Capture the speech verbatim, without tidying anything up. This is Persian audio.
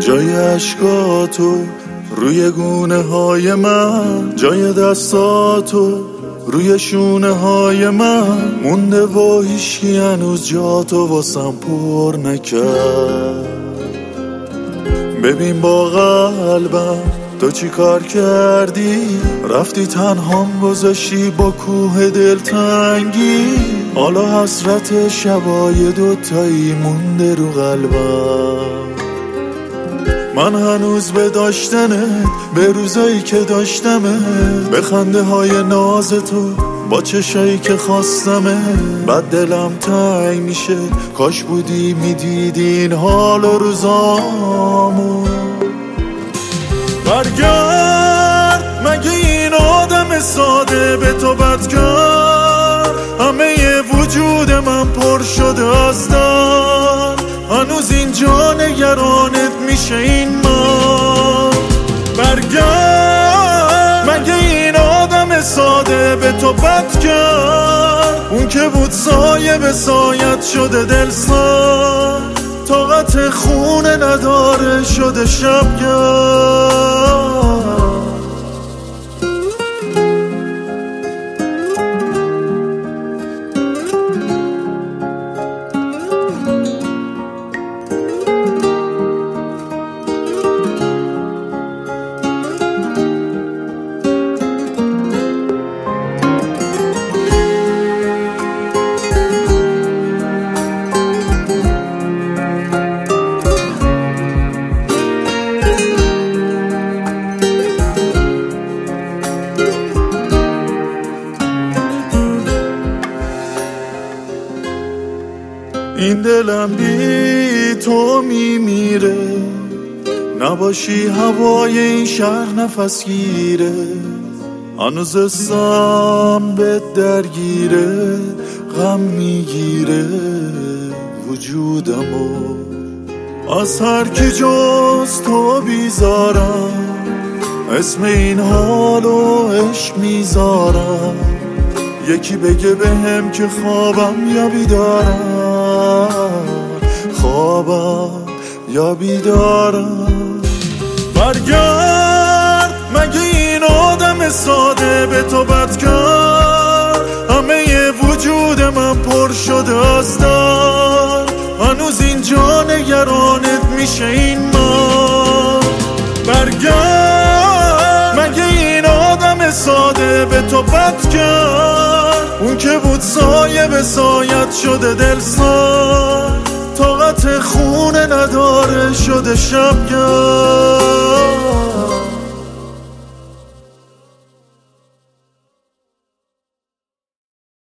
جای عشقاتو روی گونه های من، جای دستاتو روی شونه های من مونده و هیچکی هنوز جاتو واسم پر نکرد. ببین با قلبم تو چی کار کردی، رفتی تنهام گذاشتی با کوه دلتنگی، حالا حسرت شبای دوتایی مونده رو قلبم. من هنوز به داشتنت، به روزایی که داشتمت، به خنده های ناز تو با چشایی که خواستمه، بعد دلم تنگ میشه کاش بودی میدیدی این حال و روزامو. برگرد مگه این آدم ساده به تو بد کرد، همه وجود من پر شده از درد، هنوز اینجا نگرانت میشه این من. برگرد مگه این آدم ساده به تو بد کرد، اون که بود سایه به سایت شده دل سرد، طاقت خونه نداره شده شبگرد. این دلم بی تو میمیره، نباشی هوای این شهر نفس گیره، هنوز اسم به درگیره، غم میگیره وجودمو، از هر کی جز تو بیزارم، اسم این حالو عشق میذارم، یکی بگه بهم که خوابم یا بیدارم، خوابم یا بیدارم. برگرد مگه این آدم ساده به تو بد کرد، همه وجود من پر شده از درد، هنوز اینجا نگرانت میشه این من. برگرد مگه این آدم ساده به تو بد کرد، اون که بود سایه به سایت شده دل سرد، طاقت خونه نداره شده شبگرد.